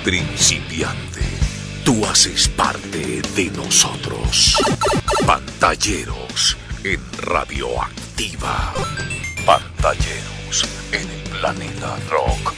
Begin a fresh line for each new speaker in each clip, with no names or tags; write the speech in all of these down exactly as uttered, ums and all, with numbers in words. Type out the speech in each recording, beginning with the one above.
Principiante, tú haces parte de nosotros. Pantalleros en Radioactiva. Pantalleros en el Planeta Rock.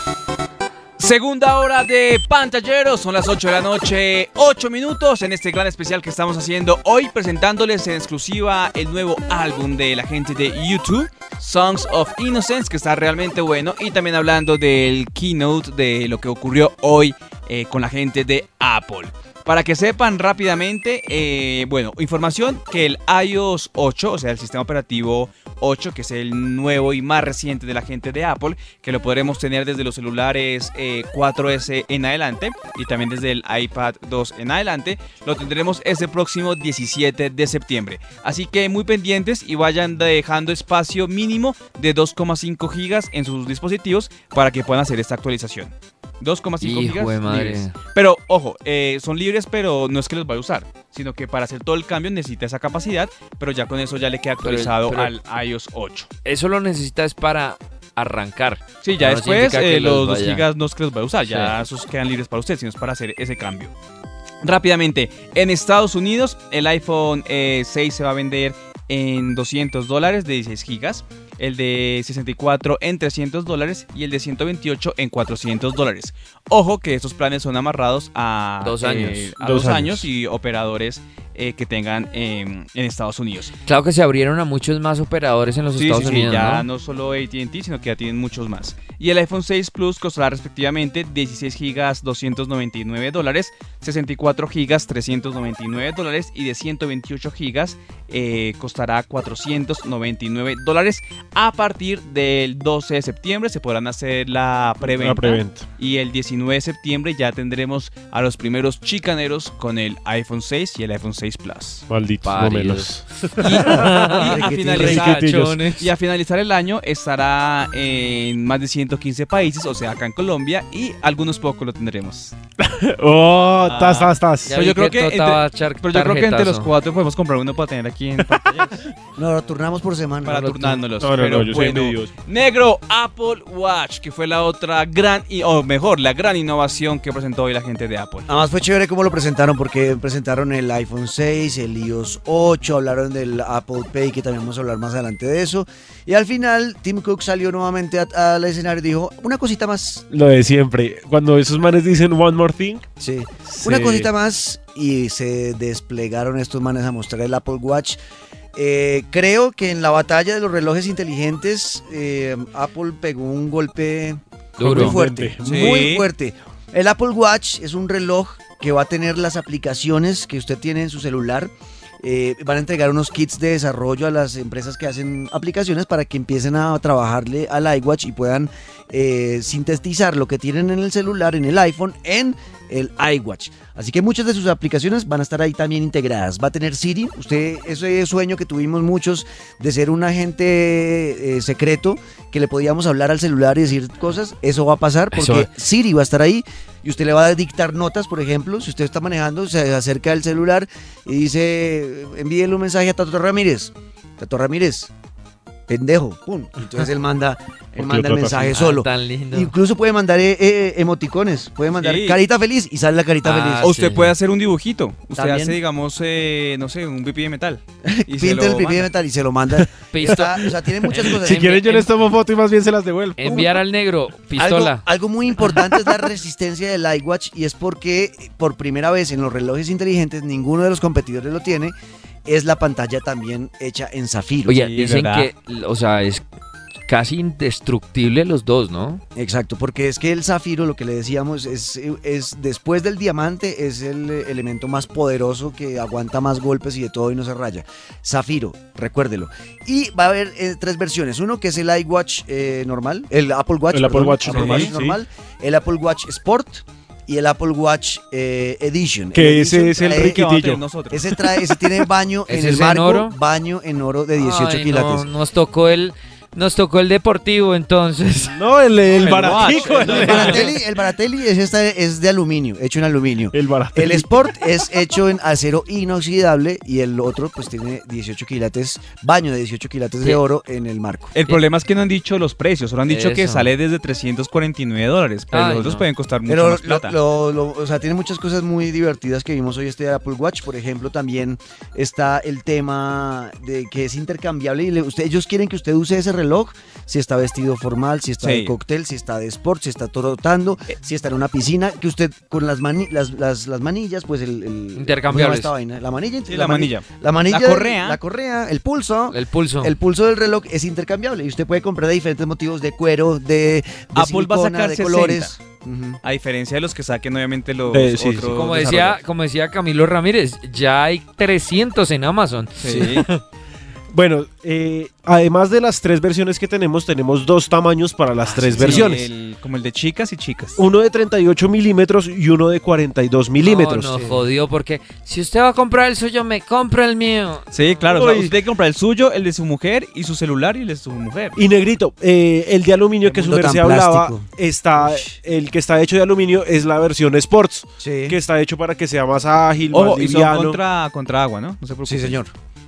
Segunda hora de Pantalleros, son las ocho de la noche, ocho minutos en este gran especial que estamos haciendo hoy, presentándoles en exclusiva el nuevo álbum de la gente de YouTube, Songs of Innocence, que está realmente bueno, y también hablando del keynote de lo que ocurrió hoy eh, con la gente de Apple. Para que sepan rápidamente, eh, bueno, información que el iOS ocho, o sea, el sistema operativo ocho, que es el nuevo y más reciente de la gente de Apple, que lo podremos tener desde los celulares eh, cuatro ese en adelante y también desde el iPad dos en adelante, lo tendremos este próximo diecisiete de septiembre. Así que muy pendientes y vayan dejando espacio mínimo de dos coma cinco gigas en sus dispositivos para que puedan hacer esta actualización. dos coma cinco gigas libres. Pero ojo, eh, son libres, pero no es que los vaya a usar, sino que para hacer todo el cambio necesita esa capacidad, pero ya con eso ya le queda actualizado pero, pero al iOS ocho.
Eso lo necesitas para arrancar.
Sí, ya no después eh, los dos gigas no es que los vaya a usar, ya sí. Esos quedan libres para usted, sino es para hacer ese cambio. Rápidamente, en Estados Unidos el iPhone eh, seis se va a vender en doscientos dólares de dieciséis gigas. El de sesenta y cuatro en trescientos dólares y el de ciento veintiocho en cuatrocientos dólares. Ojo que estos planes son amarrados a
dos años,
eh, a dos, dos años. años y operadores eh, que tengan eh, en Estados Unidos.
Claro que se abrieron a muchos más operadores en los
sí,
Estados
sí,
Unidos,
sí, ya
¿no?
no solo A T and T, sino que ya tienen muchos más. Y el iPhone seis Plus costará respectivamente dieciséis gigas doscientos noventa y nueve dólares, sesenta y cuatro gigas trescientos noventa y nueve dólares y de ciento veintiocho gigas eh, costará cuatrocientos noventa y nueve dólares. A partir del doce de septiembre se podrán hacer la preventa,
la preventa
y el diecinueve de septiembre ya tendremos a los primeros chicaneros con el iPhone seis y el iPhone seis Plus.
Malditos gomelos.
Y, y, a finalizar, y a finalizar el año estará en más de ciento quince países, o sea, acá en Colombia, y algunos pocos lo tendremos.
¡Oh! ¡Tas, tas, tas!
Pero yo creo que entre, pero yo creo que entre los cuatro podemos comprar uno para tener aquí en pantalla.
No, lo turnamos por semana.
Para turnándolos.
No, no,
pero
no, yo
bueno,
soy envidioso.
Negro, Apple Watch, que fue la otra gran, o mejor, la gran innovación que presentó hoy la gente de Apple.
Además fue chévere cómo lo presentaron, porque presentaron el iPhone seis, el iOS ocho, hablaron del Apple Pay, que también vamos a hablar más adelante de eso. Y al final, Tim Cook salió nuevamente al escenario y dijo, una cosita más.
Lo de siempre. Cuando esos manes dicen one more thing.
Sí,
sí.
Una cosita más, y se desplegaron estos manes a mostrar el Apple Watch. Eh, creo que en la batalla de los relojes inteligentes, eh, Apple pegó un golpe
Duro.
muy fuerte,
Sí.
muy fuerte. El Apple Watch es un reloj que va a tener las aplicaciones que usted tiene en su celular. Eh, van a entregar unos kits de desarrollo a las empresas que hacen aplicaciones para que empiecen a trabajarle al iWatch y puedan eh, sintetizar lo que tienen en el celular, en el iPhone, en el iWatch. Así que muchas de sus aplicaciones van a estar ahí también integradas. Va a tener Siri. Usted, ese sueño que tuvimos muchos de ser un agente eh, secreto que le podíamos hablar al celular y decir cosas, eso va a pasar porque eso... Siri va a estar ahí. Y usted le va a dictar notas, por ejemplo, si usted está manejando, se acerca al celular y dice, envíele un mensaje a Tato Ramírez. Tato Ramírez, pendejo, pum. Entonces él manda, él manda el mensaje solo.
Ah, tan lindo.
Incluso puede mandar eh, eh, emoticones, puede mandar
sí.
carita feliz y sale la carita
Ah,
feliz.
O usted
sí.
puede hacer un dibujito. Usted
¿También?
hace, digamos, eh, no sé, un pipí de metal. Y se
Pinta
lo
el pipí de
manda.
metal y se lo manda. Está, o sea, tiene muchas cosas.
Si quieren yo les tomo foto y más bien se las devuelvo.
Enviar al negro, pistola.
Algo, algo muy importante es la resistencia del iWatch, y es porque por primera vez en los relojes inteligentes, ninguno de los competidores lo tiene, es la pantalla también hecha en zafiro.
Oye,
Sí,
dicen
¿verdad?
que, o sea, es casi indestructible los dos, ¿no?
Exacto, porque es que el zafiro, lo que le decíamos, es, es después del diamante, es el elemento más poderoso que aguanta más golpes y de todo y no se raya. Zafiro, recuérdelo. Y va a haber eh, tres versiones. Uno que es el iWatch eh, normal, el Apple Watch,
El Apple
perdón,
Watch
Apple
normal,
Watch normal, el Apple Watch Sport y el Apple Watch eh, Edition.
Que
El
ese
Edition
es el
trae-
¿Qué vamos a tener
riquitillo.
nosotros?
Ese trae, ese tiene baño en
¿Ese
el
es en
marco,
oro?
baño en oro de dieciocho
Ay,
quilates.
no, nos tocó el nos tocó el deportivo, entonces.
No, el, el,
El
baratico.
watch,
el,
El Baratelli, el Baratelli es, esta, es de aluminio, hecho en aluminio.
el baratico.
El Sport es hecho en acero inoxidable y el otro pues tiene dieciocho quilates, baño de dieciocho quilates
Sí.
de oro en el marco.
El problema es que no han dicho los precios, solo han dicho que
Eso.
sale desde trescientos cuarenta y nueve dólares, pero
Ay,
los otros
no.
pueden costar mucho
Pero
más
lo,
plata.
lo- lo- o sea, tiene muchas cosas muy divertidas que vimos hoy este Apple Watch. Por ejemplo, también está el tema de que es intercambiable y le- usted, ellos quieren que usted use ese reloj si está vestido formal, si está
Sí.
de cóctel, si está de sport, si está trotando, si está en una piscina, que usted con las, mani- las, las, las manillas, pues el... el
Intercambiables.
¿cómo se llama esta vaina? La manilla.
Sí, la manilla.
La manilla.
La correa.
La correa, el pulso.
El pulso.
El pulso del reloj es intercambiable y usted puede comprar de diferentes motivos, de cuero, de, de
Apple va a
silicona,
sacar
de
sesenta.
colores. Ujú.
A diferencia de los que saquen obviamente los
Eh, sí, sí.
otros
Como decía,
desarrolladores.
como decía Camilo Ramírez, ya hay trescientos en Amazon.
Sí.
Bueno, eh, además de las tres versiones que tenemos, tenemos dos tamaños para las tres
Sí,
versiones.
el- como el de chicas y chicas.
Uno de treinta y ocho milímetros y uno de cuarenta y dos milímetros.
No, no, jodió, porque si usted va a comprar el suyo, me compra el mío.
Sí, claro. O sea,
Uy.
usted tiene que comprar el suyo, el de su mujer y su celular y el de su mujer.
Y negrito, eh, el de aluminio
Qué
que su
mundo tan
merced hablaba,
plástico.
está, el que está hecho de aluminio es la versión Sports,
Sí.
que está hecho para que sea más ágil,
Ojo,
más
y son
liviano.
contra, contra agua, ¿no? No se preocupe.
Sí, señor.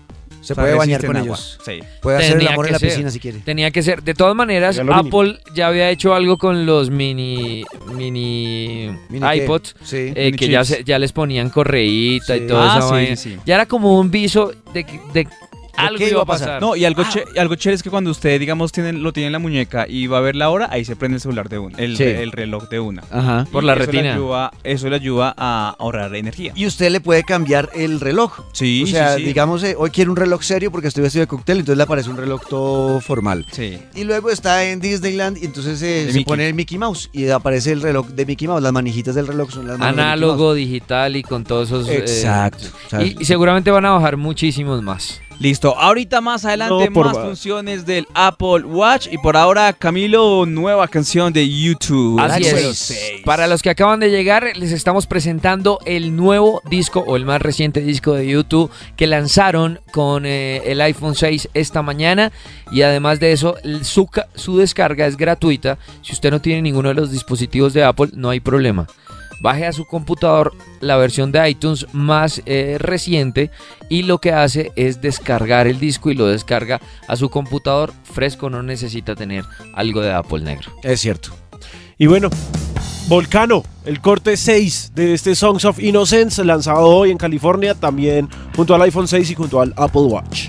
Se
O sea,
puede bañar
resisten
con
agua.
ellos.
Sí.
Puede hacer el
Tenía
amor
que
en la
ser.
piscina si quiere.
Tenía que ser. De todas maneras,
De aluminio.
Apple ya había hecho algo con los mini mini,
¿Mini qué?
iPods,
Sí.
eh,
Mini
que ya,
chips.
se- ya les ponían correíta
Sí.
y toda
Ah,
esa
sí,
vaina.
sí, sí.
Ya era como un viso de, que- de algo
qué
iba a pasar.
No, y algo,
Ah.
che- algo chévere es que cuando usted, digamos, tiene, lo tiene en la muñeca y va a ver la hora, ahí se prende el celular de una, el,
Sí.
el reloj de una.
Ajá.
Por
Y
la
eso
retina.
Le ayuda, eso le ayuda a ahorrar energía.
Y usted le puede cambiar el reloj.
Sí,
O sea,
sí, sí.
digamos, eh, hoy quiero un reloj serio porque estoy vestido de cóctel, entonces le aparece un reloj todo formal.
Sí.
Y luego está en Disneyland y entonces eh,
De
se
Mickey.
pone el Mickey Mouse y aparece el reloj de Mickey Mouse. Las manijitas del reloj son las manos de Mickey
Análogo, digital y con todos esos.
Mouse.
eh,
Exacto. O sea,
y, y seguramente van a bajar muchísimos más.
Listo, ahorita más adelante
No, por
más
va-
funciones del Apple Watch y por ahora Camilo, nueva canción de YouTube.
Así
Número
es.
seis.
Para los que acaban de llegar, les estamos presentando el nuevo disco o el más reciente disco de YouTube que lanzaron con eh, el iPhone seis esta mañana. Y además de eso, el- su, ca- su descarga es gratuita. Si usted no tiene ninguno de los dispositivos de Apple, no hay problema. Baje a su computador la versión de iTunes más eh, reciente y lo que hace es descargar el disco y lo descarga a su computador fresco. No necesita tener algo de Apple negro.
es cierto.
Y bueno, Volcano, el corte seis de este Songs of Innocence, lanzado hoy en California, también junto al iPhone seis y junto al Apple Watch.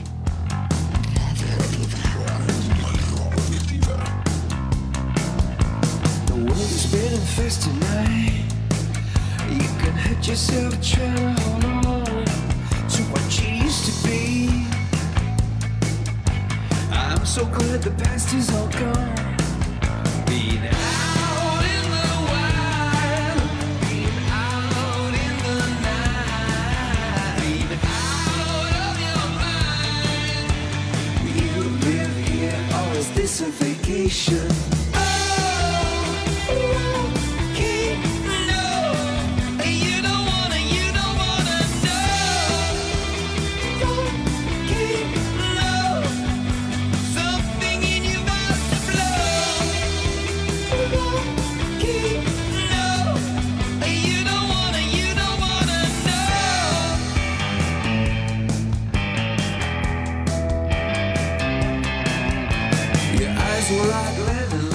The world is spinning fast tonight. You can hurt yourself trying to hold on to what you used to be. I'm so glad the past is all gone. Being out in the wild, being out in the night, being out of your mind. You live here, or is this a vacation? Your eyes were like leather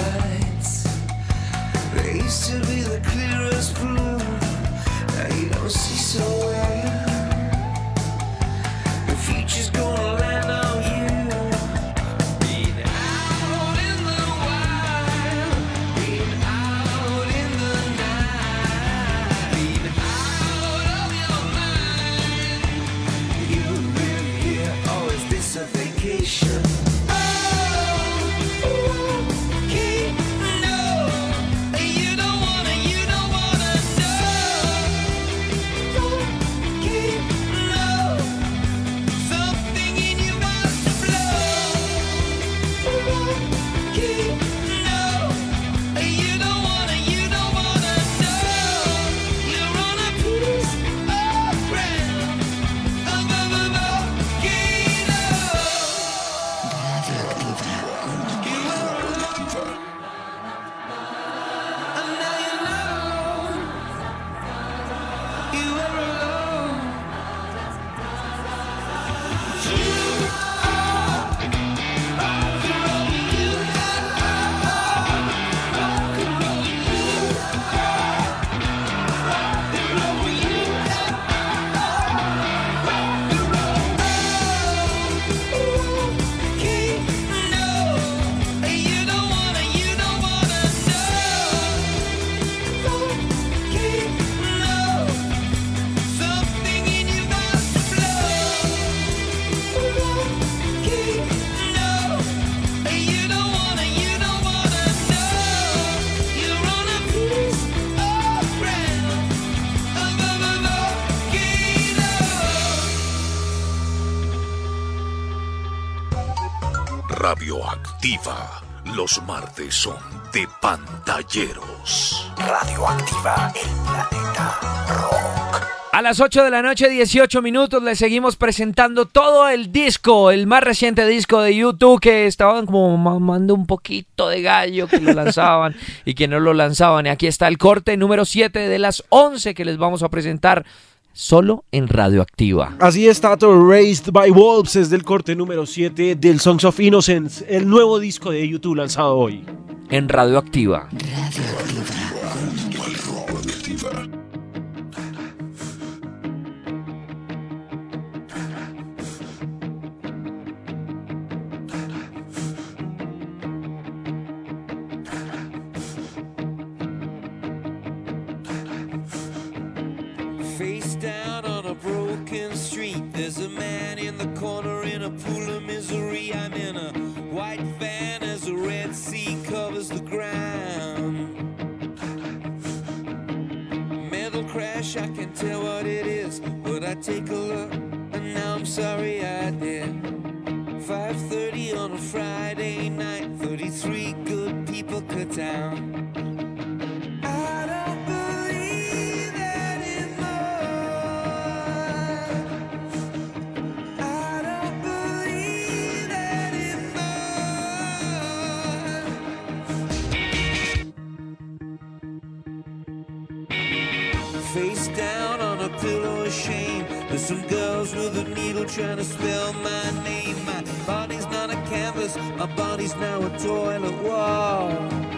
Radioactiva. Los martes son de pantalleros. Radioactiva, el planeta rock.
A las ocho de la noche, dieciocho minutos, les seguimos presentando todo el disco, el más reciente disco de YouTube, que estaban como mamando un poquito de gallo, que lo lanzaban y que no lo lanzaban. Y aquí está el corte número siete de las once que les vamos a presentar solo en Radioactiva.
Así está, todo Raised by Wolves es del corte número siete del Songs of Innocence, el nuevo disco de YouTube lanzado hoy.
En Radioactiva.
Face down on a broken street. There's a man in the corner in a pool of misery. I'm in a white van as the Red Sea covers the ground. Metal crash, I can tell what it is, but I take a look and now I'm sorry I did. five thirty on a Friday night, thirty-three good people cut down. I don't believe that in love. I don't believe that in love. Face down on a pillow of shame. There's some girls with a needle trying to spell my name. My body's not a canvas, my body's now a toilet wall.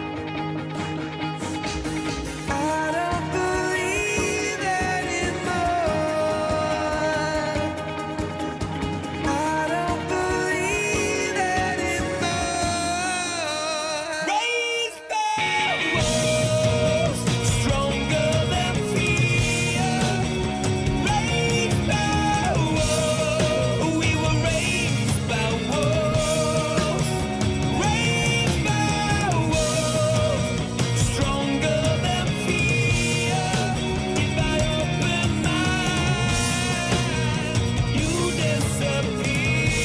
I don't believe that in love. I don't believe that in love. Raised by wolves, stronger than fear. Raised by wolves, we were raised by wolves. Raised by wolves, stronger than fear. If I open my eyes, you disappear.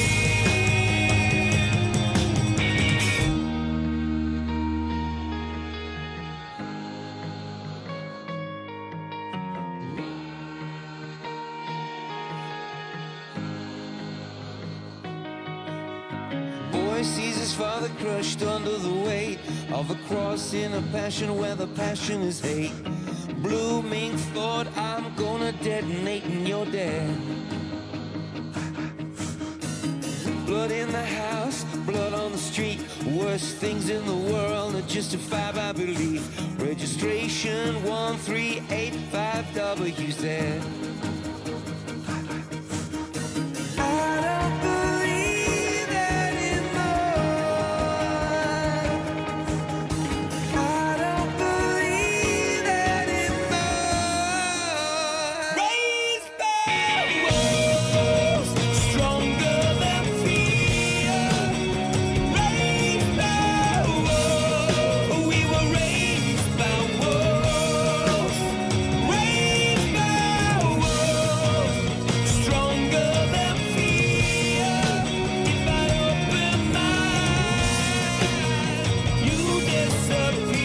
Boy sees his father crushed under the weight of a cross in a passion where the passion is hate. Blooming thought, I'm gonna detonate and you're dead. Blood in the house, blood on the street. Worst things in the world are justified by belief. Registration one three eight five W Z. I don't believe that in love. I don't believe that in love. Raised by wolves, stronger than fear. Raised by wolves, we were raised by wolves. Raised by wolves, stronger than fear. If I open my eyes, you disappear.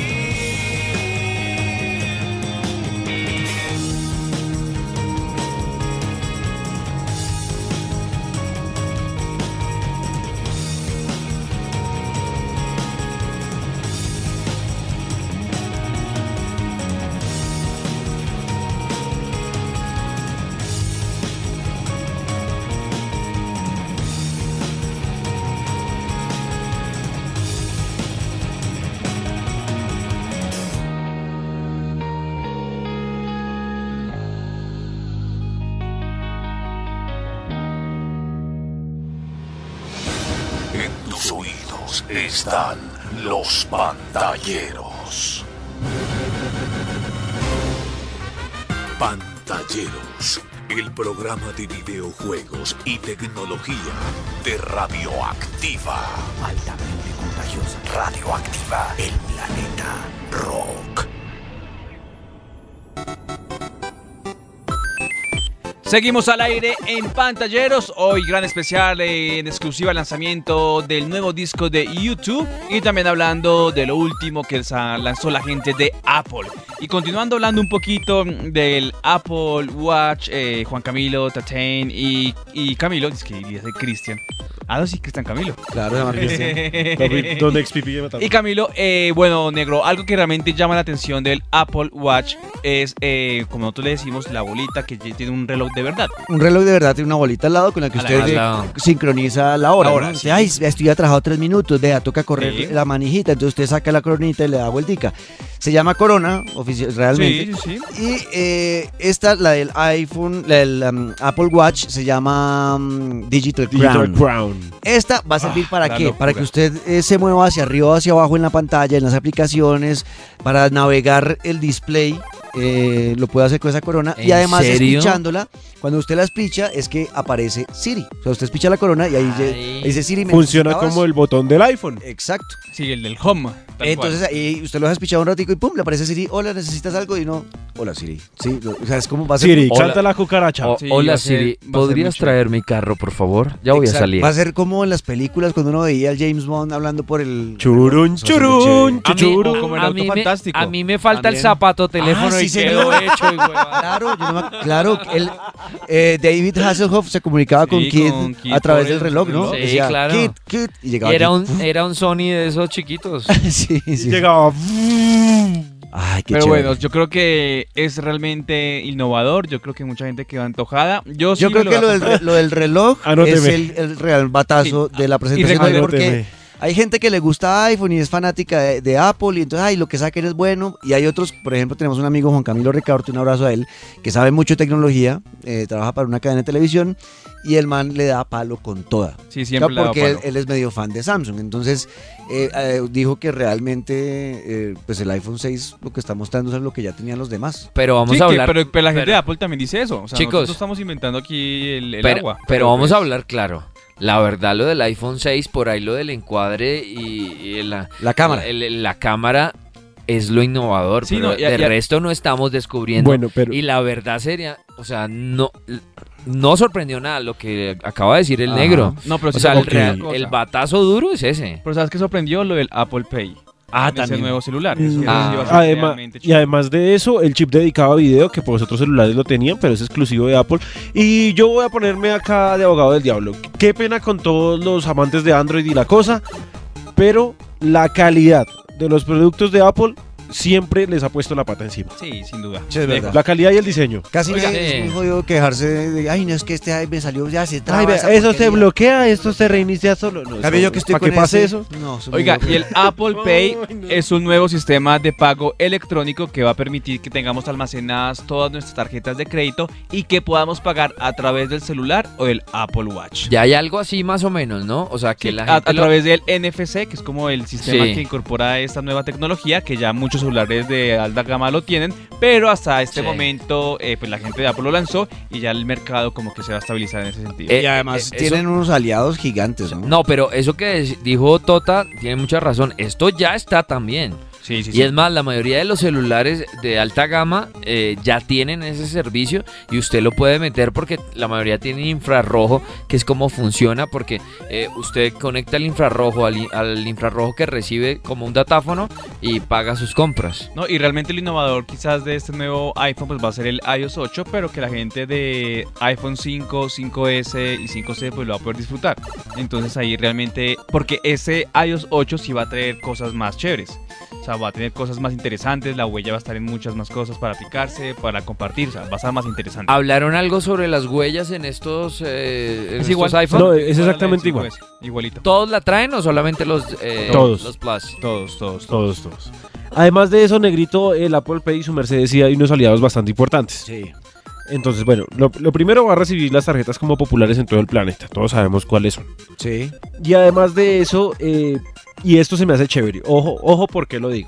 En tus oídos están los pantalleros. Pantalleros, el programa de videojuegos y tecnología de Radioactiva. Altamente contagiosa. Radioactiva, el planeta rock.
Seguimos al aire en Pantalleros. Hoy gran especial eh, en exclusiva lanzamiento del nuevo disco de YouTube y también hablando de lo último que sa- lanzó la gente de Apple. Y continuando hablando un poquito del Apple Watch, eh, Juan Camilo, Tatain y, y Camilo, es que dice Cristian. Ah, no, sí, Cristian Camilo.
Claro, se llama Cristian.
Don X P P me mataba.
Y Camilo, eh, bueno, negro, algo que realmente llama la atención del Apple Watch es, eh, como nosotros le decimos, la bolita que tiene un reloj de verdad.
Un reloj de verdad tiene una bolita al lado con la que
Al
usted eh,
lado.
sincroniza la hora.
La hora,
¿no?
sí.
Usted, Ay, estoy atrasado tres minutos, vea, toca correr
Sí.
la manijita. Entonces usted saca la coronita y le da vueltica. Se llama Corona, oficial, realmente.
Sí, sí, sí.
Y eh, esta, la del iPhone, la del um, Apple Watch, se llama um, Digital,
Digital
Crown.
Crown.
Esta va a servir
Ah,
para
la
qué?
locura.
Para que usted eh, se mueva hacia arriba o hacia abajo en la pantalla, en las aplicaciones, para navegar el display. Eh, lo puede hacer con esa corona y
¿En
además
serio?
espichándola, cuando usted la espicha es que aparece Siri. O sea, usted espicha la corona y ahí,
Ay.
ahí dice Siri. ¿me
Funciona
necesitabas?
como el botón del iPhone.
Exacto.
Sí, el del home. tal
Entonces
cual.
ahí usted lo deja espichado un ratico y pum, le aparece Siri. Hola, ¿necesitas algo? Y no, hola Siri. Sí, lo- o sea, es como va a ser.
Siri,
Hola.
salta la cucaracha.
O-
Sí, va
hola
a ser-
Siri,
va a ser
¿podrías
muy chévere.
traer mi carro, por favor? Ya voy
Exacto.
a salir.
Va a ser como en las películas cuando uno veía al James Bond hablando por el.
Churun,
Eso va a ser muy
churun,
chévere.
A mí,
chuchurun.
como el
a
auto
mí me,
fantástico.
a mí me falta
También.
el zapato teléfono
Ah, sí,
y quedó
señor.
hecho. y huevada.
Claro, yo no me- claro, el, eh, David Hasselhoff se comunicaba con,
Sí,
Kid
con Kid
a través
por
del
el
reloj, ¿no?
reloj.
Sí,
Decía,
claro.
Kid, Kid, y llegaba
Y era
Kid.
un, era un Sony de esos chiquitos.
sí, sí,
Y
sí.
llegaba.
Ay, qué
Pero
chévere.
bueno, yo creo que es realmente innovador. Yo creo que mucha gente quedó antojada. Yo, sí
Yo
me
creo
lo
que
voy
lo
a
del,
comprar.
re- lo del reloj
Anóteme.
es el, el real batazo
Sí.
de la presentación
recuerde-
porque
Anóteme.
hay gente que le gusta iPhone y es fanática de, de Apple y entonces, ay, lo que saquen es bueno. Y hay otros, por ejemplo, tenemos un amigo, Juan Camilo Ricaurte, un abrazo a él, que sabe mucho de tecnología, eh, trabaja para una cadena de televisión y el man le da palo con toda.
Sí, siempre le ha dado
porque él,
palo.
él es medio fan de Samsung. Entonces, eh, eh, dijo que realmente eh, pues el iPhone seis lo que está mostrando es lo que ya tenían los demás.
Pero vamos
Sí,
a
que-
hablar.
pero, pero la gente
pero-
de Apple también dice eso. O sea,
Chicos.
nosotros estamos inventando aquí el, el
pero,
agua.
pero vamos
pues,
a hablar claro. La verdad, lo del iPhone seis, por ahí lo del encuadre y, y la,
La cámara.
el- el- la cámara es lo innovador.
Sí,
pero
no, y a-
de
y a-
resto no estamos descubriendo.
Bueno, pero.
Y la verdad sería, o sea, no, no sorprendió nada lo que acaba de decir el
Ajá.
negro.
No, pero sí
O sea, el,
sorprendió
real-
una cosa.
el batazo duro es ese.
Pero ¿sabes qué sorprendió? Lo del Apple Pay.
Ah,
en ese nuevo celular.
Mm.
Eso sí
Ah.
va a ser
Además,
realmente
y
chévere.
además de eso, el chip dedicado a video, que pues otros celulares lo tenían, pero es exclusivo de Apple. Y yo voy a ponerme acá de abogado del diablo. Qué pena con todos los amantes de Android y la cosa, pero la calidad de los productos de Apple siempre les ha puesto la pata encima.
Sí, sin duda.
Sí, es verdad.
Lejos.
La calidad y el diseño.
Casi
Oiga,
me, es
eh.
muy jodido quejarse de, de, ay, no, es que este ay, me salió ya se traba
Ay, vea,
esa
eso se
porquería".
bloquea, esto se reinicia solo. No,
Cambio
eso-
yo que estoy
¿para
con
que pase
ese-
eso?
No, eso
Oiga,
me-
y el Apple Pay es un nuevo sistema de pago electrónico que va a permitir que tengamos almacenadas todas nuestras tarjetas de crédito y que podamos pagar a través del celular o del Apple Watch.
Ya hay algo así más o menos, ¿no? O sea, que
Sí,
la
a,
gente
a
lo-
través del N F C, que es como el sistema
Sí.
que incorpora esta nueva tecnología, que ya muchos celulares de alta gama lo tienen, pero hasta este
Sí.
momento eh, pues la gente de Apple lo lanzó y ya el mercado como que se va a estabilizar en ese sentido.
Eh,
y además
eh,
tienen unos aliados gigantes, ¿no?
No, pero eso que dec- dijo Tota tiene mucha razón. Esto ya está también.
sí, sí,
Y
sí.
es más, la mayoría de los celulares de alta gama eh, ya tienen ese servicio y usted lo puede meter porque la mayoría tienen infrarrojo, que es como funciona, porque eh, usted conecta el infrarrojo al, i- al infrarrojo que recibe como un datáfono y paga sus compras.
No, y realmente lo innovador quizás de este nuevo iPhone pues va a ser el iOS ocho, pero que la gente de iPhone cinco, cinco ese y cinco C pues lo va a poder disfrutar. Entonces ahí realmente, porque ese iOS ocho sí va a traer cosas más chéveres. O sea, va a tener cosas más interesantes, la huella va a estar en muchas más cosas para aplicarse, para compartir, o sea, va a estar más interesante.
¿Hablaron algo sobre las huellas en estos, eh, en
Es
estos
igual.
iPhone?
No, es
Igual
exactamente
al
igual.
cinco ese, igualito.
¿Todos la traen o solamente los, eh,
Todos.
los Plus?
Todos, todos, todos.
Todos, todos. Además de eso, Negrito, el Apple Pay y su Mercedes sí hay unos aliados bastante importantes.
Sí.
Entonces, bueno, lo, lo primero va a recibir las tarjetas como populares en todo el planeta. Todos sabemos cuáles son.
Sí.
Y además de eso, eh, y esto se me hace chévere. Ojo, ojo, ¿por qué lo digo?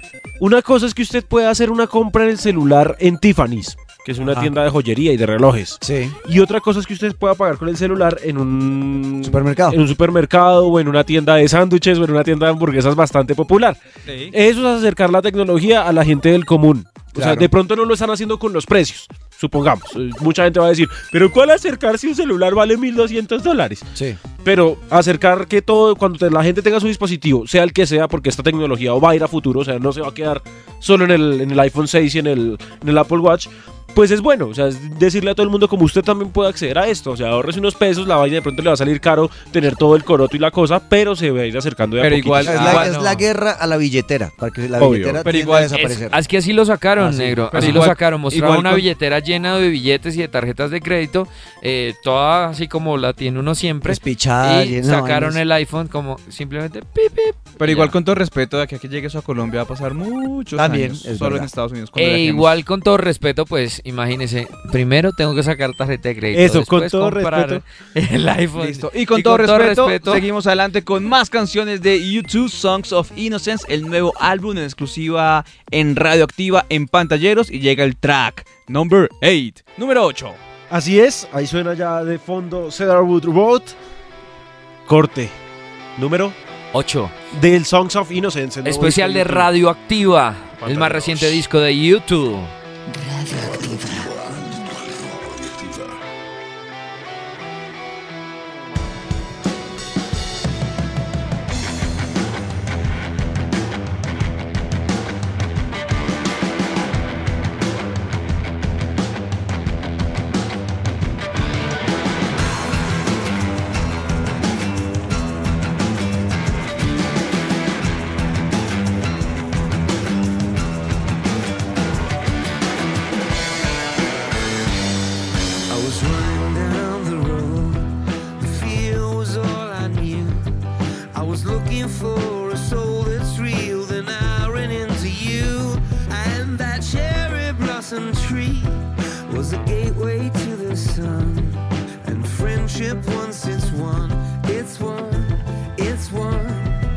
Una cosa es que usted pueda hacer una compra en el celular en Tiffany's, que es una
Ajá.
tienda de joyería y de relojes.
Sí.
Y otra cosa es que usted pueda pagar con el celular en un
Supermercado.
en un supermercado o en una tienda de sándwiches o en una tienda de hamburguesas bastante popular.
Sí.
Eso es acercar la tecnología a la gente del común. O sea,
Claro.
de pronto no lo están haciendo con los precios, supongamos, eh, mucha gente va a decir, pero ¿cuál acercar si un celular vale mil doscientos dólares?
Sí.
Pero acercar que todo, cuando te- la gente tenga su dispositivo, sea el que sea, porque esta tecnología va a ir a futuro, o sea, no se va a quedar solo en el, en el iPhone seis y en el, en el Apple Watch, pues es bueno, o sea, es decirle a todo el mundo como usted también puede acceder a esto, o sea, ahorres unos pesos, la vaina de pronto le va a salir caro tener todo el coroto y la cosa, pero se va a ir acercando de a
Pero
poquito.
igual-
Es,
Ah,
la, es
no.
la guerra a la billetera, para que la
Obvio.
billetera
Pero
tienda
igual
a
es-
desaparecer.
Es que así lo sacaron,
Ah, sí.
negro.
Pero
Así
igual-
lo sacaron. Mostraron
igual
una
con-
billetera llena de billetes y de tarjetas de crédito, eh, toda así como la tiene uno siempre.
Despichada,
y
llena de
sacaron
vainas.
el iPhone como simplemente pip, pip.
Pero
y
igual
ya.
con todo respeto, de aquí a que llegue eso a Colombia va a pasar muchos
También,
años.
es
Solo
verdad.
en Estados Unidos. cuando
E
viajemos.
igual con todo respeto, pues imagínese, primero tengo que sacar tarjeta de crédito.
Eso, con
después
todo
comprar
respeto.
el iPhone.
Listo. Y con, todo, respeto, seguimos adelante con más canciones de YouTube, Songs of Innocence, el nuevo álbum en exclusiva en Radioactiva en Pantalleros, y llega el track number eight, número ocho.
Así es, ahí suena ya de fondo Cedarwood Road, corte, número
ocho.
del Songs of Innocence. el nuevo
Especial
disco
de
YouTube.
Radioactiva, el más
Pantalleros.
reciente disco de YouTube.
I was running down the road, the fear was all I knew. I was looking for a soul that's real, then I ran into you. And that cherry blossom tree was a gateway to the sun. And friendship, once it's one, it's one, it's one.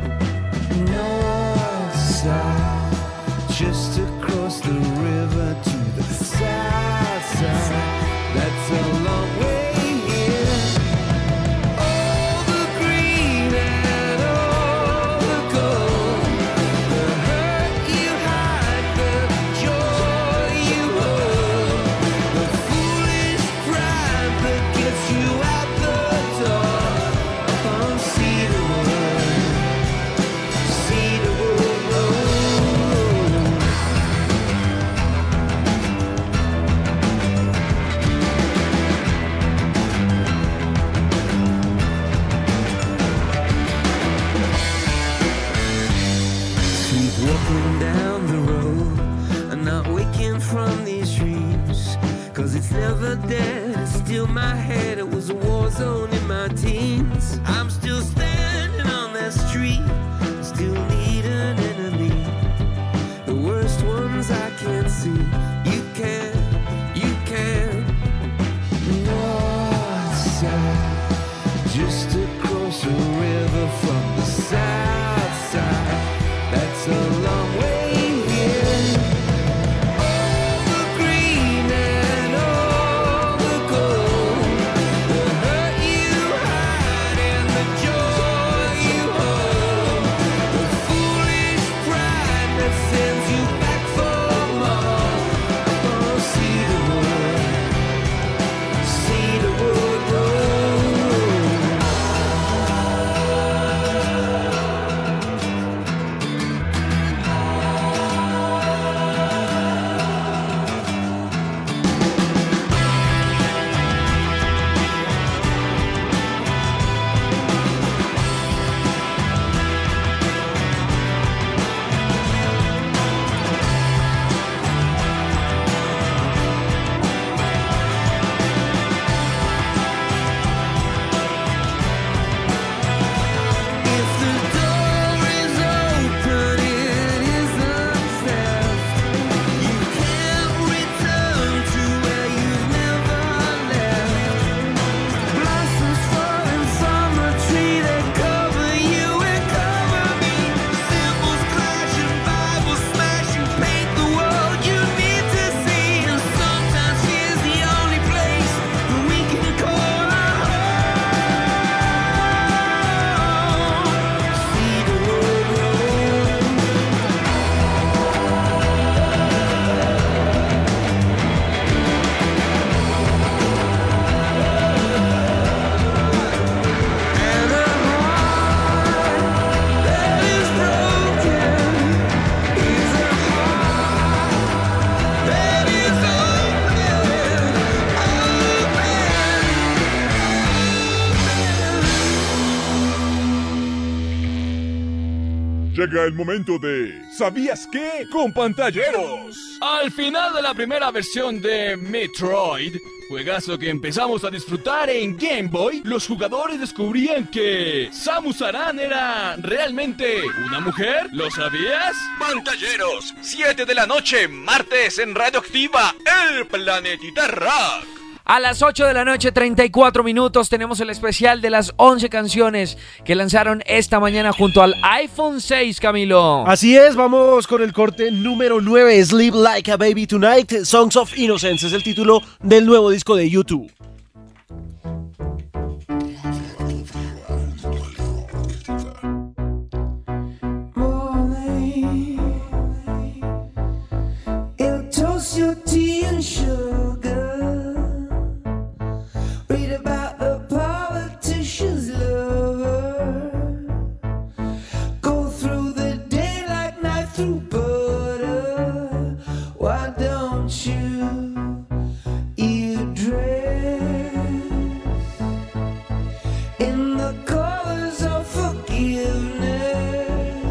North side, just across the river to the south side. That's a long way here. All the green and all the gold, the hurt you hide, the joy you hold, the foolish pride that gets you out the door. On Cedarwood, Cedarwood Road. Keep walking down the road and not waking from these dreams. Cause it's never dead, it's still my head. It was a war zone in my teens. I'm still standing on that street, still need an enemy. The worst ones I can't see. You can, you can. North side, just across the river from the south side. That's a long way here. All the green and all the gold, the hurt you hide and the joy you hold, the foolish pride that sends you back for more.
llega el momento de ¿Sabías qué? Con pantalleros.
Al final de la primera versión de Metroid, juegazo que empezamos a disfrutar en Game Boy, los jugadores descubrían que Samus Aran era realmente una mujer. ¿Lo sabías?
Pantalleros, siete de la noche, martes en Radioactiva, el Planetita Rock.
A las ocho de la noche, treinta y cuatro minutos, tenemos el especial de las once canciones que lanzaron esta mañana junto al iPhone seis, Camilo.
Así es, vamos con el corte número nueve, Sleep Like a Baby Tonight, Songs of Innocence, es el título del nuevo disco de YouTube.
It'll toast your tea and sugar. Read about a politician's lover. Go through the day like knife through butter. Why don't you eat a dress in the colors of forgiveness?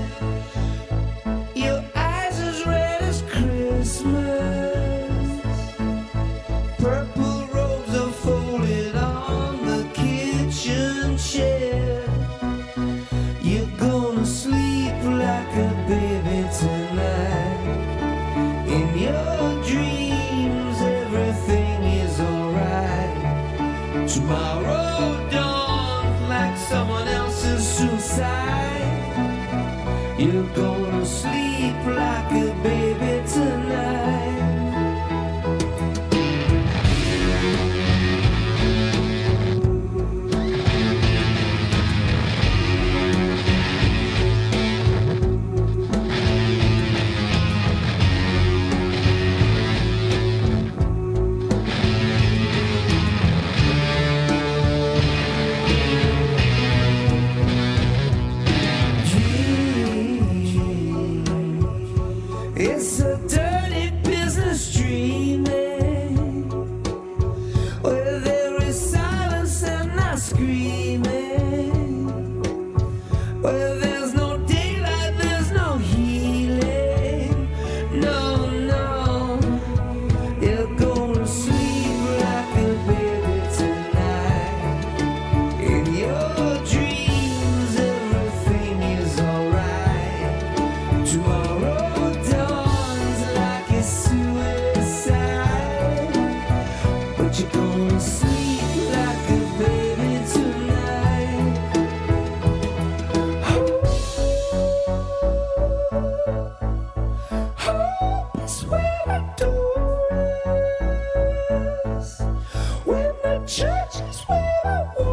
Your eyes as red as Christmas. Purple robes are folded on the kitchen chair. You're gonna sleep like a baby tonight. In your dreams, everything is alright. Tomorrow dawns like someone else's suicide. You're gonna sleep like a baby tonight. It's a dirty business dreaming, where there is silence and not screaming, where there's no daylight, there's no healing. No, no, you're gonna sleep like a baby tonight. In your dreams, everything is alright. Tomorrow dawns like a suicide, but you're gonna sleep like a baby tonight. I swear I do this when the church is where I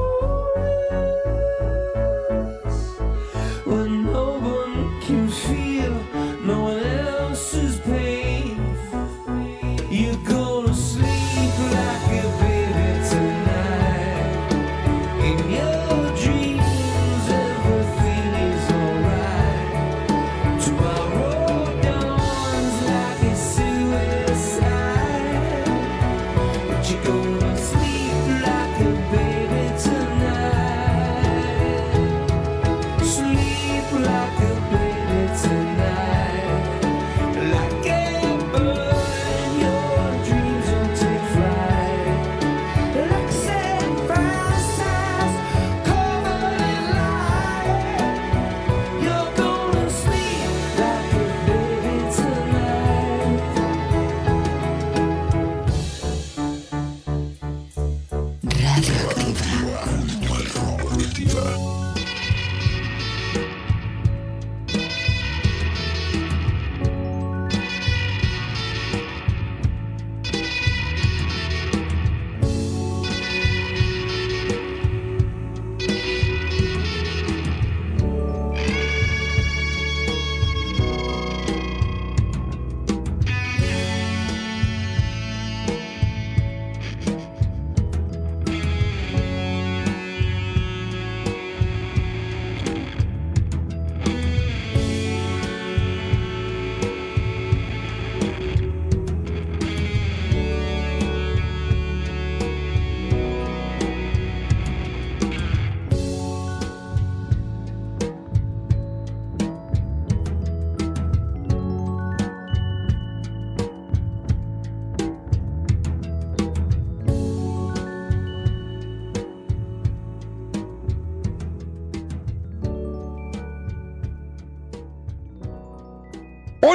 was, when no one can feel no one else's pain. You're gonna sleep like a baby tonight. In your dreams, everything is alright. Tomorrow dawns like a suicide, but you're gonna sleep like a baby tonight. Sleep like a baby tonight. Like a bird, your dreams will take flight. Like sacrifices covered in light. You're gonna sleep like a baby tonight.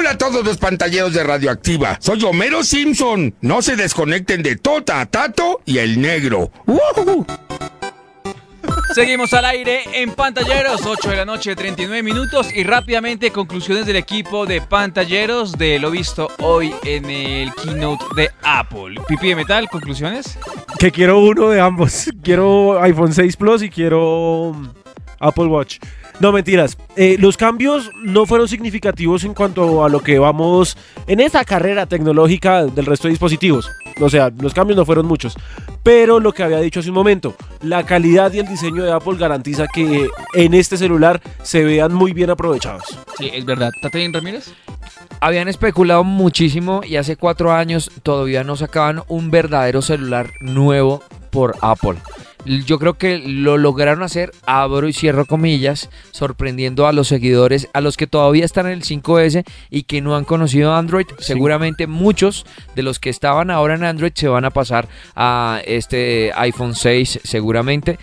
Hola a todos los pantalleros de Radioactiva. Soy Homero Simpson. No se desconecten de Tota a Tato y el negro. ¡Woohoo!
Seguimos al aire en Pantalleros, ocho de la noche, treinta y nueve minutos. Y rápidamente conclusiones del equipo de Pantalleros de lo visto hoy en el keynote de Apple. Pipi de Metal, conclusiones.
Que quiero uno de ambos. Quiero iPhone seis Plus y quiero um, Apple Watch. No, mentiras. Eh, los cambios no fueron significativos en cuanto a lo que vamos en esta carrera tecnológica del resto de dispositivos. O sea, los cambios no fueron muchos. Pero lo que había dicho hace un momento, la calidad y el diseño de Apple garantiza que en este celular se vean muy bien aprovechados.
Sí, es verdad. ¿Tatein Ramírez?
Habían especulado muchísimo y hace cuatro años todavía no sacaban un verdadero celular nuevo por Apple. Yo creo que lo lograron hacer, abro y cierro comillas, sorprendiendo a los seguidores, a los que todavía están en el cinco ese y que no han conocido Android. Sí. Seguramente muchos de los que estaban ahora en Android se van a pasar a este iPhone seis seguramente.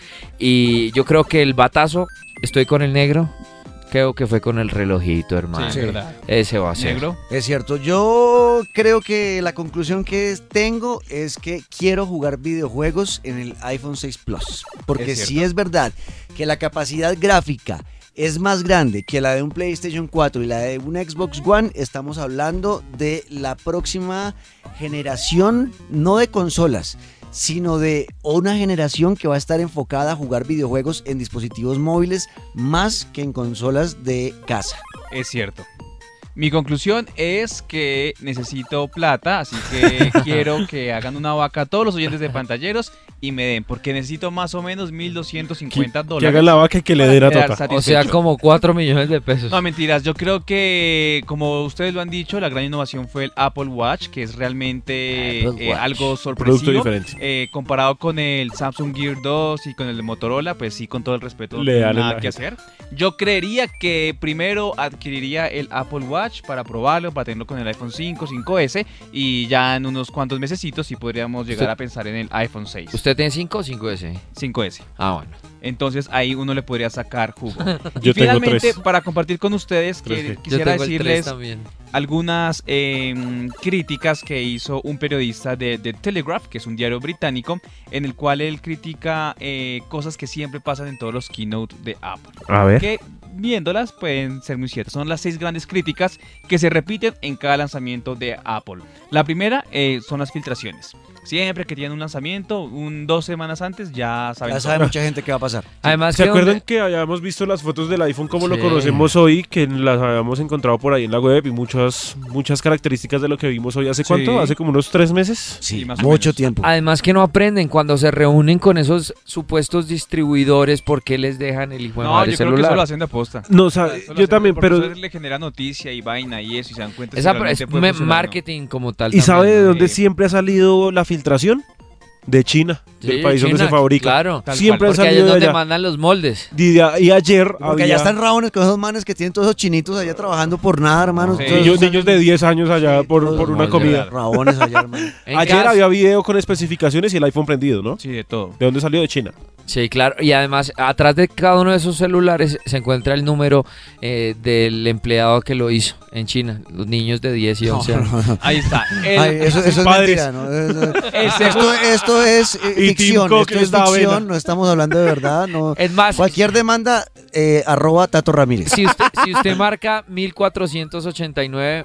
Y yo creo que el batazo, estoy con el negro. Creo que fue con el relojito, hermano.
Sí, es verdad.
Ese va a ser.
¿Negro?
Es cierto. Yo creo que la conclusión que tengo es que quiero jugar videojuegos en el iPhone seis Plus. Porque
Es
si es verdad que la capacidad gráfica es más grande que la de un PlayStation cuatro y la de un Xbox One, estamos hablando de la próxima generación, no de consolas, sino de una generación que va a estar enfocada a jugar videojuegos en dispositivos móviles más que en consolas de casa.
Es cierto. Mi conclusión es que necesito plata, así que quiero que hagan una vaca a todos los oyentes de Pantalleros y me den, porque necesito más o menos mil doscientos cincuenta
Que,
dólares.
que hagan la vaca y que le den a
para quedar
Tota.
O sea,
satisfecho.
como cuatro millones de pesos.
No, mentiras. Yo creo que, como ustedes lo han dicho, la gran innovación fue el Apple Watch, que es realmente
Apple
eh,
Watch.
algo
Producto
sorpresivo.
diferente.
Eh, comparado con el Samsung Gear dos y con el de Motorola, pues sí, con todo el respeto, no
Le
tiene
dan en
nada
la
que
jeta.
hacer. Yo creería que primero adquiriría el Apple Watch para probarlo, para tenerlo con el iPhone cinco, cinco ese, y ya en unos cuantos mesecitos sí podríamos llegar
Usted-
a pensar en el iPhone seis,
¿Usted tiene cinco o cinco ese?
cinco ese.
Ah, bueno.
Entonces ahí uno le podría sacar jugo. y
Yo tengo
finalmente,
tres.
para compartir con ustedes,
Tres
que
que-
Yo
quisiera
tengo el tres
decirles
también.
algunas eh, críticas que hizo un periodista de The Telegraph, que es un diario británico, en el cual él critica eh, cosas que siempre pasan en todos los keynote de Apple.
A ver.
Que viéndolas pueden ser muy ciertas. Son las seis grandes críticas que se repiten en cada lanzamiento de Apple. La primera eh, son las filtraciones. Siempre que tienen un lanzamiento, un dos semanas antes, ya saben.
Ya
todo.
sabe mucha gente qué va a pasar.
Además,
¿Se
que
acuerdan
donde-
que habíamos visto las fotos del iPhone como lo
Sí.
conocemos hoy? Que las habíamos encontrado por ahí en la web y muchas, muchas características de lo que vimos hoy. ¿Hace
Sí.
cuánto? ¿Hace como unos tres meses?
Sí, más o
Mucho
menos.
tiempo.
Además que no aprenden cuando se reúnen con esos supuestos distribuidores, ¿por qué les dejan el hijo de
No,
madre
yo creo que eso
celular?
lo hacen de aposta.
No, o sea,
Eso lo
yo
hacen
también,
porque
pero...
eso le genera noticia y vaina y eso, y se dan cuenta. si
Esa
realmente
es
puede
me-
funcionar o no.
marketing como tal.
¿Y sabe
también,
de
¿no?
dónde
Sí.
siempre ha salido la filtración? De China,
Sí,
del país donde
China,
se fabrica.
Claro,
Tal
Siempre
cual,
han
porque ahí es
salido de
donde
allá.
mandan los moldes.
Y, de- y ayer
Porque
había
allá están rabones con esos manes que tienen todos esos chinitos allá trabajando por nada, hermano.
Sí.
Todos
niños,
esos-
niños de diez años allá
Sí,
por,
todos
por una
moldes,
comida.
¿verdad?
Rabones allá, hermano.
En
Ayer
caso-
había video con especificaciones y el iPhone prendido, ¿no?
Sí, de todo.
¿De dónde salió? De China.
Sí, claro. Y además, atrás de cada uno de esos celulares se encuentra el número eh, del empleado que lo hizo en China. Los niños de diez y once años.
Ahí está. El,
Ay, eso, eso es
Padres.
mentira, ¿no? Eso-
el
Esto,
segundo-
esto es eh,
Y Tim
ficción,
Cook
esto
les
es
da avena.
ficción, no estamos hablando de verdad. No.
Es más,
Cualquier demanda, eh, arroba Tato Ramírez.
si usted, si usted marca mil cuatrocientos ochenta y nueve,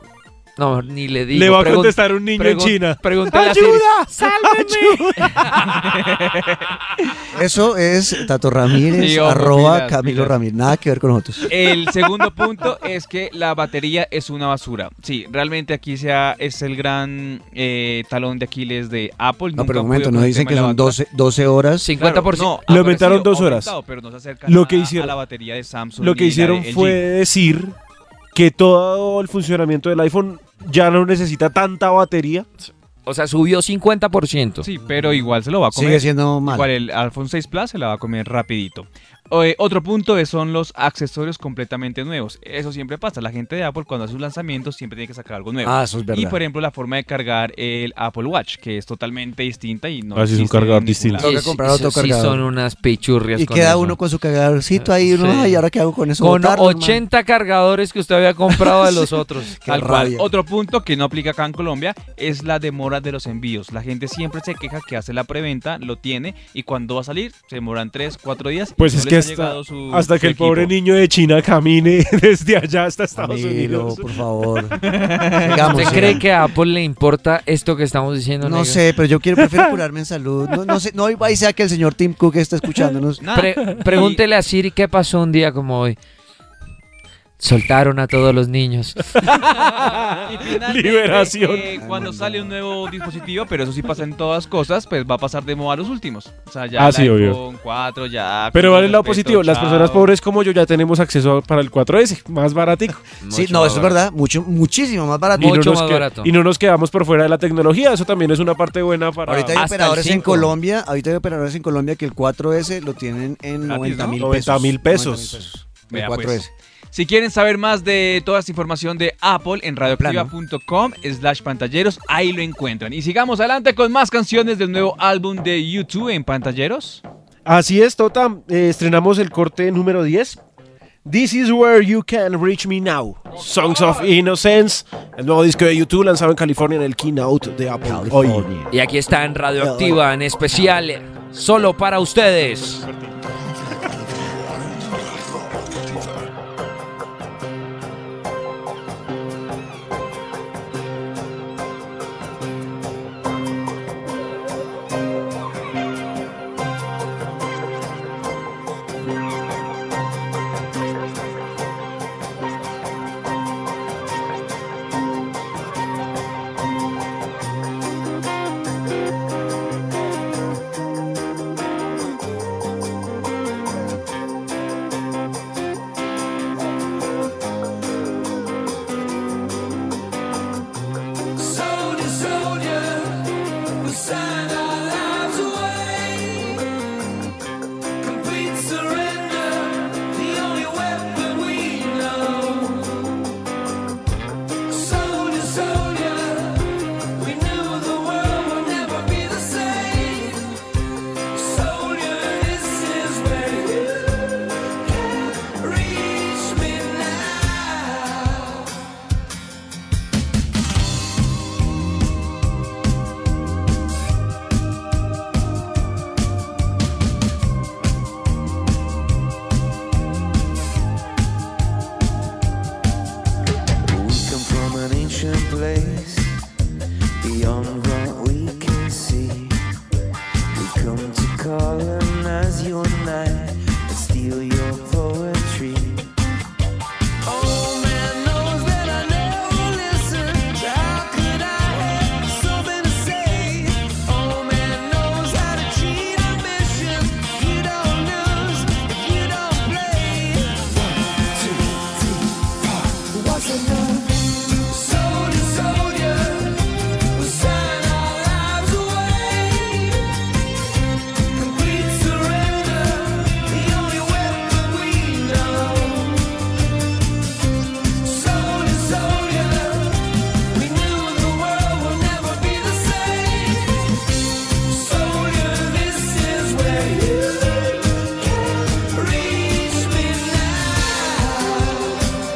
no, ni le digo.
Le va a
pregun-
contestar un niño en
pregun-
China.
Pregúntale a Siri.
Eso es Tato Ramírez,
Sí, ojo,
arroba
pilas,
Camilo
pilas.
Ramírez. Nada que ver con nosotros.
El segundo punto es que la batería es una basura. Sí, realmente aquí sea, es el gran eh, talón de Aquiles de Apple.
No,
Nunca
pero
han
un momento,
podido
nos
con el
dicen
tema
que
de la
son
batería.
doce, doce horas.
cincuenta por ciento.
No,
Le
ha
aumentaron
parecido
dos horas.
aumentado, pero no se acerca
Lo que
nada
hicieron-
a la batería de Samsung.
Lo que
ni la
hicieron
de L G.
fue decir que todo el funcionamiento del iPhone ya no necesita tanta batería.
O sea, subió cincuenta por ciento.
Sí, pero igual se lo va a comer.
Sigue siendo mal.
Igual el iPhone seis Plus se la va a comer rapidito. Eh, otro punto es- son los accesorios completamente nuevos. Eso siempre pasa. La gente de Apple cuando hace sus lanzamientos siempre tiene que sacar algo nuevo.
Ah, eso es verdad.
Y por ejemplo la forma de cargar el Apple Watch, que es totalmente distinta y no
Ah, sí, es un
existe en
cargador
ningún
distinto.
lado.
Tengo que
Sí,
comprar
sí,
otro
sí,
cargador.
son unas pichurrias
Y
con
queda
eso.
uno con su cargadorcito ahí, uno,
Sí.
ay, ¿ahora qué hago con eso?
Con
Botarlo, hermano.
ochenta cargadores que usted había comprado de los otros.
Qué
Tal cual.
rabia.
Otro punto que no aplica acá en Colombia es la demora de los envíos. La gente siempre se queja que hace la preventa, lo tiene y cuando va a salir se demoran tres, cuatro días. y
Pues
no
es
les
que
ha
hasta,
llegado su-
hasta
su
que el
equipo.
pobre niño de China camine desde allá hasta Estados
Camilo,
Unidos.
por favor. Sigamos,
¿Usted cree
sigamos.
que a Apple le importa esto que estamos diciendo?
No
negro?
sé, pero yo quiero prefiero curarme en salud. No, no sé, no y sea que el señor Tim Cook está escuchándonos.
Nada.
Pre- pregúntele a Siri qué pasó un día como hoy. Soltaron a todos los niños.
Y finalmente,
Liberación.
eh, cuando sale un nuevo dispositivo, pero eso sí pasa en todas cosas, pues va a pasar de moda a los últimos. O sea, ya
Ah,
el
sí, obvio.
iPhone cuatro ya.
Pero
con
vale el lado
respeto,
positivo. Las
chao.
personas pobres como yo ya tenemos acceso para el cuatro ese, más baratico.
Sí,
Mucho
no,
más
eso es
barato.
verdad. Mucho, muchísimo más barato.
Y no
Mucho
nos
más
que-
barato.
Y no nos quedamos por fuera de la tecnología. Eso también es una parte buena para...
Ahorita hay
Hasta el
operadores en
cinco.
Colombia, ahorita hay operadores en Colombia que el cuatro ese lo tienen en
Gratis,
noventa
¿no?
mil
noventa
pesos.
mil pesos.
noventa mil pesos. El
Vea,
cuatro
pues.
ese.
Si quieren saber más de toda esta información de Apple en radioactiva punto com slash pantalleros, ahí lo encuentran. Y sigamos adelante con más canciones del nuevo álbum de YouTube en Pantalleros.
Así es, Tota. Eh, estrenamos el corte número diez. This is where you can reach me now. Songs of Innocence. El nuevo disco de YouTube lanzado en California en el keynote de Apple hoy.
California.
Y aquí está en Radioactiva, en especial, solo para ustedes.
Soldier, soldier, we sign our lives away. Complete surrender, the only weapon we know. Soldier, soldier, we knew the world would never be the same. Soldier, this is where you can reach me now.
We come from an ancient place, beyond what we can see. We come to colonize your night and steal your poetry. Oh, man knows that I never listen. How could I have something to say? Oh, man knows how to cheat ambition. You don't lose if you don't play. One, two, three, four. What's enough?
Soldier, soldier, we sign our lives away. Complete surrender, the only weapon we know. Soldier, soldier, we knew the world would never be the same. Soldier, this is where you can reach me now.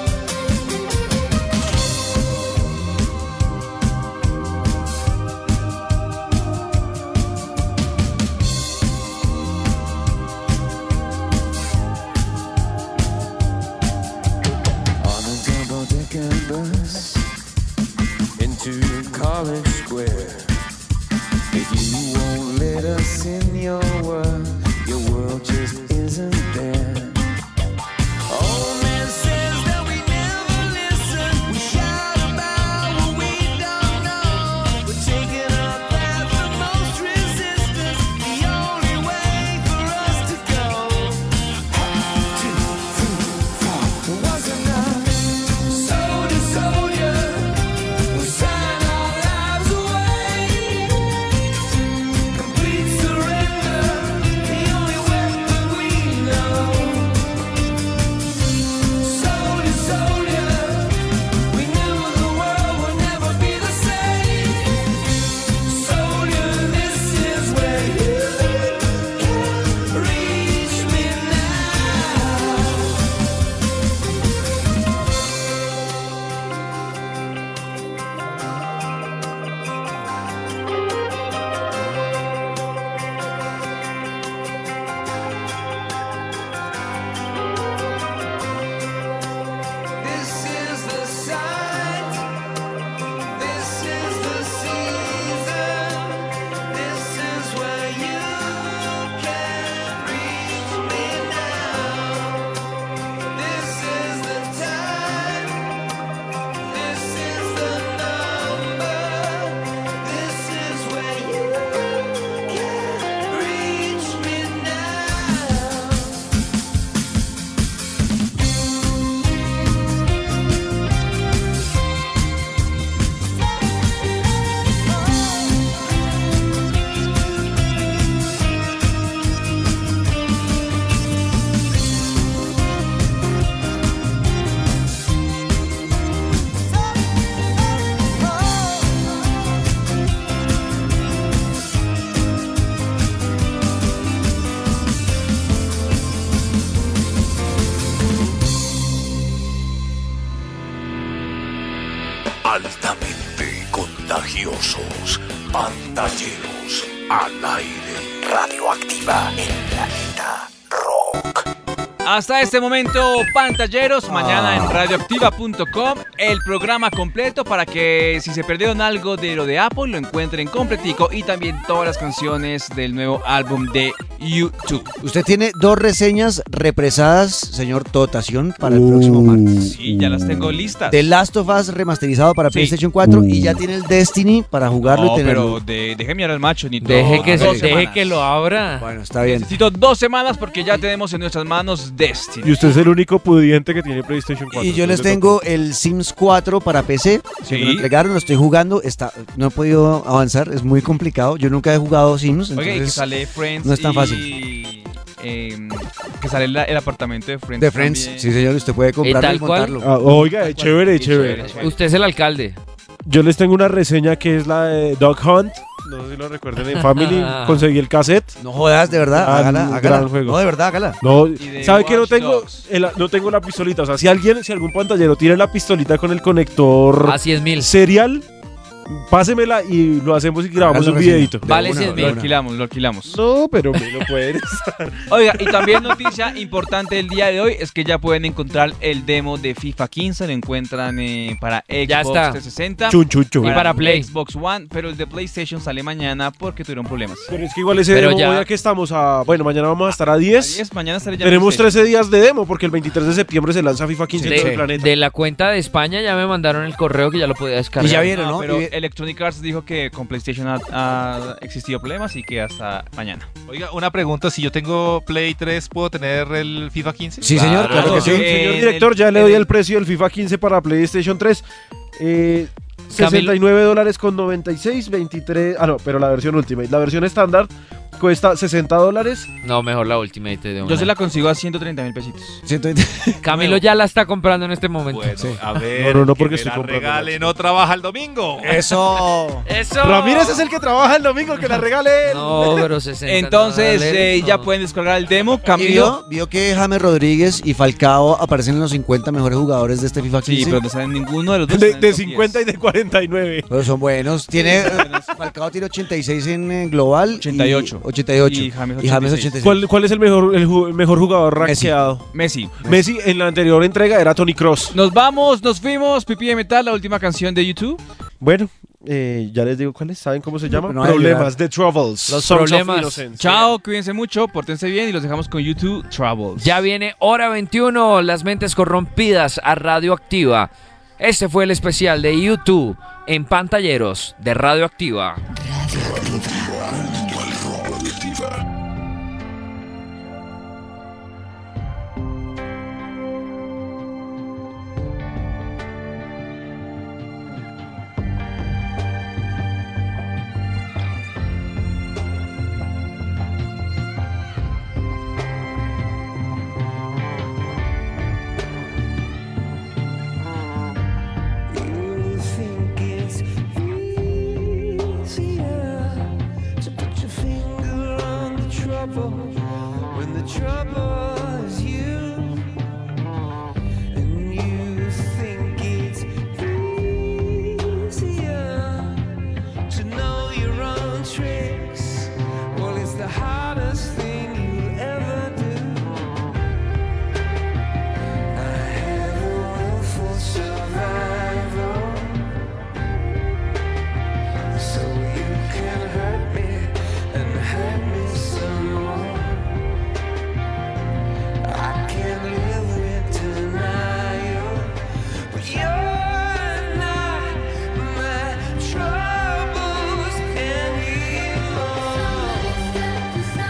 On a double-decker bus into College Square. If you won't let us in your world, your world just isn't there. Old man says that we never listen. We shout about what we don't know. We're taking a path of most resistance, the only way for us to go. One, two, three, four. Was enough.
Soldier, soldier, we sign our lives away. Complete surrender, the only weapon we
contagiosos, pantalleros, al aire, radioactiva, el planeta rock.
Hasta este momento, pantalleros, mañana en radioactiva punto com, el programa completo para que si se perdieron algo de lo de Apple, lo encuentren completico y también todas las canciones del nuevo álbum de YouTube.
Usted tiene dos reseñas represadas, señor Totación, para el próximo martes.
Sí, ya las tengo listas.
The Last of Us remasterizado para
Sí.
PlayStation cuatro y ya tiene el Destiny para jugarlo
No,
y tenerlo.
pero de, deje mirar al macho, ni
Deje que,
dos
se- deje
semanas.
que lo abra.
Bueno, está bien.
Necesito dos semanas porque ya tenemos en nuestras manos Destiny.
Y usted es el único pudiente que tiene PlayStation cuatro.
Y yo les
entonces
tengo el Sims cuatro para P C.
Sí.
Me lo entregaron, lo estoy jugando. Está, no he podido avanzar, es muy complicado. Yo nunca he jugado Sims.
Oye, y que
entonces
sale Friends
no es tan
y,
fácil.
eh, que sale la- el apartamento de Friends.
De Friends,
también.
sí señor, usted puede comprarlo
tal
y
cual?
montarlo.
Ah, oiga, chévere,
Sí,
chévere.
chévere.
Usted es el alcalde.
Yo les tengo una reseña que es la de Dog Hunt. No sé si lo recuerden en Family. Conseguí el cassette.
No jodas, de verdad,
Ah,
hágala,
un
hágala.
gran juego.
No, de verdad, hágala.
No,
de
¿sabe que no
Watch
tengo?
Dogs.
el- no tengo la pistolita. O sea, si alguien, si algún pantallero tiene la pistolita con el conector
A cien mil.
serial, pásemela y lo hacemos y grabamos
Hágalo
un
reseña.
videito.
Vale
una,
cien
de
Lo
mil.
una.
alquilamos, lo alquilamos.
No, pero me lo pueden.
Oiga, y también noticia importante del día de hoy es que ya pueden encontrar el demo de FIFA quince, lo encuentran eh, para Xbox
Ya está.
trescientos sesenta,
Chun, chun, chun.
Y para Play.
Xbox One, pero el de PlayStation sale mañana porque tuvieron problemas.
Pero es que igual ese
Pero
demo,
ya-
hoy que estamos a. Bueno, mañana vamos a estar a
A
diez.
diez, mañana estaré ya en
Tenemos
PlayStation.
trece días de demo porque el veintitrés de septiembre se lanza FIFA quince en todo el
De,
planeta.
de la cuenta de España ya me mandaron el correo que ya lo podía descargar.
Y ya vieron,
No,
¿no?
pero
Y-
Electronic Arts dijo que con PlayStation ha, ha existido problemas y que hasta mañana.
Oiga, una pregunta, si yo tengo Play tres, ¿puedo tener el FIFA quince?
Sí, señor, claro que sí.
Eh,
Señor
en
director,
el-
ya le
en
doy
el-
el precio del FIFA quince para PlayStation tres. Eh, sesenta y nueve dólares con noventa y seis, veintitrés. Ah, no, pero la versión Ultimate. La versión estándar cuesta sesenta dólares.
No, mejor la Ultimate de una.
Yo se la consigo a ciento treinta mil pesitos.
ciento veinte.
Camilo ya la está comprando en este momento.
Bueno,
Sí.
a ver,
No, no, no,
que
porque
me
estoy
la
comprando
regale,
la-
no trabaja el domingo.
Eso.
¡Eso!
Ramírez es el que trabaja el domingo, que la regale él.
No, pero sesenta.
Entonces
no,
eh,
no.
ya pueden descargar el demo.
Y
Camilo.
vio, vio que James Rodríguez y Falcao aparecen en los cincuenta mejores jugadores de este FIFA
Sí,
quince.
pero no salen ninguno de los dos.
De,
en el
de
top
cincuenta y de cuarenta y nueve.
Pero son buenos. Tiene Falcao tiene ochenta y seis en eh, global.
ochenta y ocho.
Y ochenta y ocho.
Y James
Y James
ochenta y seis.
ochenta y seis.
¿Cuál, cuál es el mejor, el, ju- el mejor jugador
Messi.
rankeado?
diez. Messi.
Messi en la anterior entrega era Tony Cross.
Nos vamos, nos fuimos. Pipí de Metal, la última canción de YouTube.
Bueno, eh, ya les digo cuáles. ¿Saben cómo se llama?
no hay
Problemas, The Troubles.
Los
Songs of
problemas.
Innocence.
Chao, cuídense mucho, pórtense bien y los dejamos con YouTube Troubles.
Ya viene Hora veintiuno, las mentes corrompidas a Radioactiva. Este fue el especial de YouTube en Pantalleros de Radioactiva.
You think it's easier to put your finger on the trouble when the trouble is you, and you think it's easier to know your own tricks. Well, it's the hardest thing you'll ever do. I have a willful survival, so you can hurt me and hurt me some more. I can't live with denial, but you're not my troubles anymore.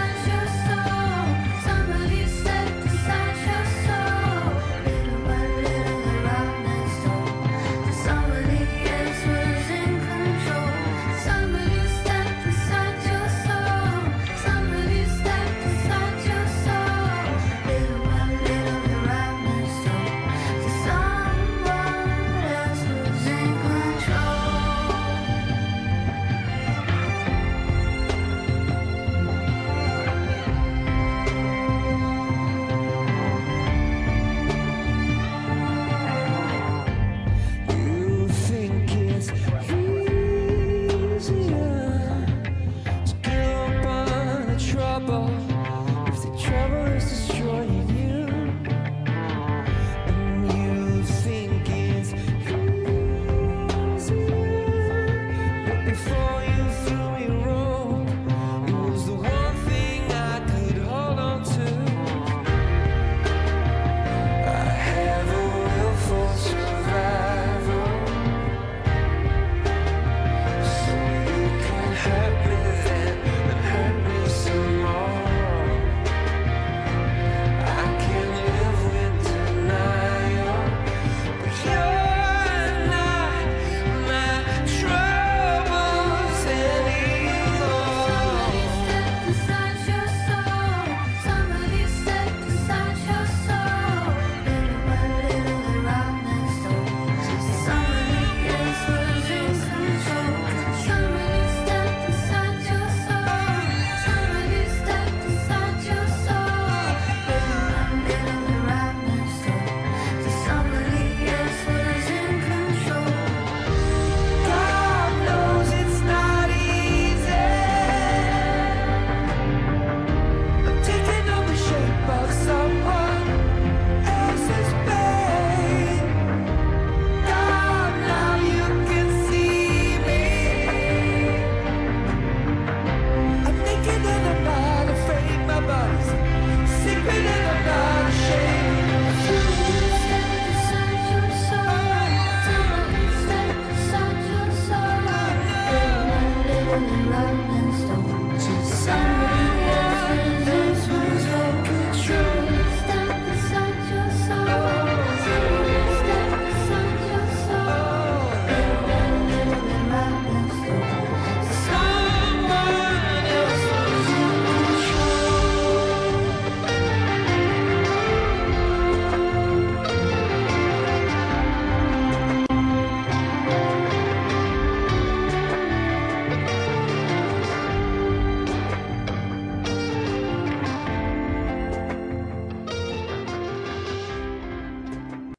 falling in love.